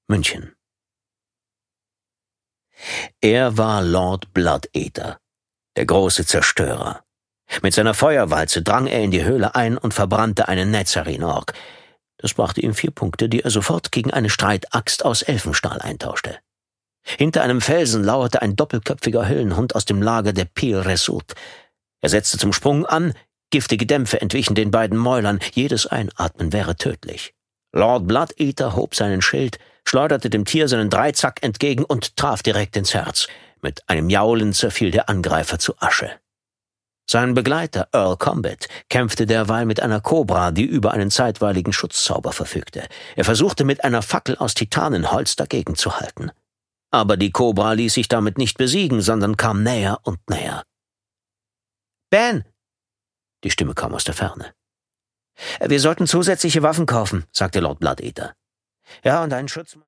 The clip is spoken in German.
München. Er war Lord Bloodeater, der große Zerstörer. Mit seiner Feuerwalze drang er in die Höhle ein und verbrannte einen Nezarin-Ork. Das brachte ihm 4 Punkte, die er sofort gegen eine Streitaxt aus Elfenstahl eintauschte. Hinter einem Felsen lauerte ein doppelköpfiger Höllenhund aus dem Lager der Pir Resout. Er setzte zum Sprung an, giftige Dämpfe entwichen den beiden Mäulern, jedes Einatmen wäre tödlich. Lord Bloodeater hob seinen Schild, schleuderte dem Tier seinen Dreizack entgegen und traf direkt ins Herz. Mit einem Jaulen zerfiel der Angreifer zu Asche. Sein Begleiter Earl Combat kämpfte derweil mit einer Kobra, die über einen zeitweiligen Schutzzauber verfügte. Er versuchte mit einer Fackel aus Titanenholz dagegen zu halten. Aber die Kobra ließ sich damit nicht besiegen, sondern kam näher und näher. »Ben!« Die Stimme kam aus der Ferne. »Wir sollten zusätzliche Waffen kaufen«, sagte Lord Bloodeater. »Ja, und einen Schutzmann.«